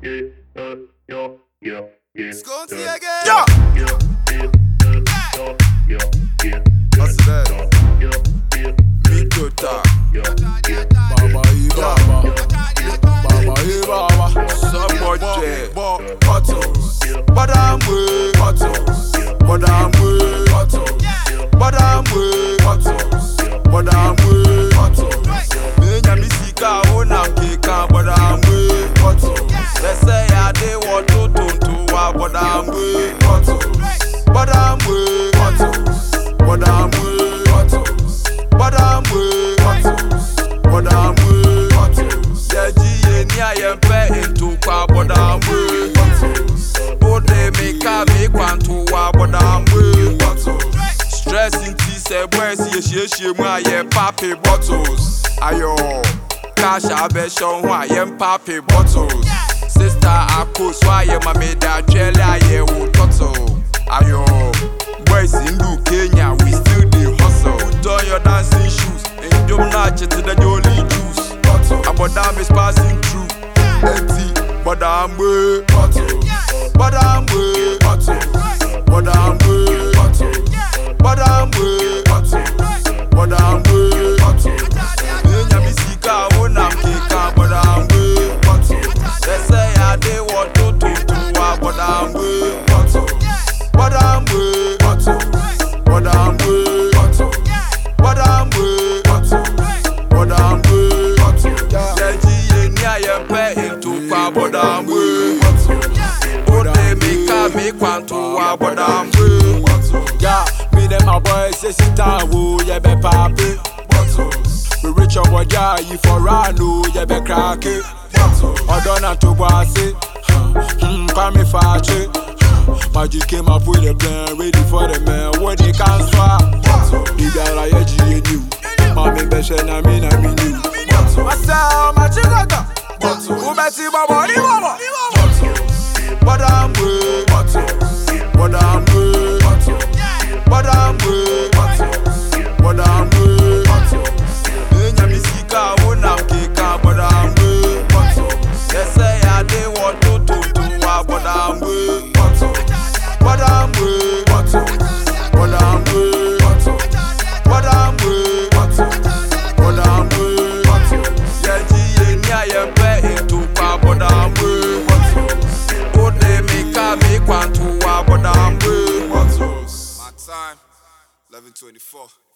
Sconti again. Yeah. What's that? Mikota. Baba Ibaba. Baba Ibaba. Somebody. Bottles. But I'm way. Bottles. But I'm way. Bottles. But I'm way. Bottles. But I'm way. Bottles. Menya misika ona keka. But I'm way. Bottles. They say I dey want to but I'm way. Bottles. But I'm way. Bottles. But I'm way. Bottles. But I'm way. Bottles. But I'm way. Bottles. Yeah, G ni I pay into kwa but I'm way. Bottles. Oh they make kwantu wa but I'm way. Bottles. Stress in tea say boy see mu I papi bottles. Ayo cash abeshon ho I papi bottles. Sister Ako swaye mameda jele aye wo toto. Ayo boys in Kenya we still dey hustle. Turn your dancing shoes and jump na to the jolly juice. About damn is passing through. Empty, but I'm way. But I'm way. But I'm way. But I'm way. But I'm way. Menya misika wona keka but I'm way. They say I dey want to but I'm way. But I'm way. But I'm way. But I'm way. But I'm way. Yeah, G ni I pay into kwa but I'm way. Oh they make kwantu wa but I'm way. Yeah, me them my boys say sit down wo ye be papi. We reach your body you for run no ye be crack it. Odona to bossy, come me fache. Magic came up with a plan, ready for the man. What they can't swap. You got a edge in you. Mommy, best and I mean you. Myself, my chicago. Who bet you, Baba? But I'm way. But I'm way. But I'm way. But I'm way. Menya misika wona keka but I'm way. They say I dey want to but I'm way. But I'm way. But I'm way. But I'm way. But I'm way. Yeah, G ni I pay into but I'm way. Oh they make kwantu but I'm way. My time 11:24.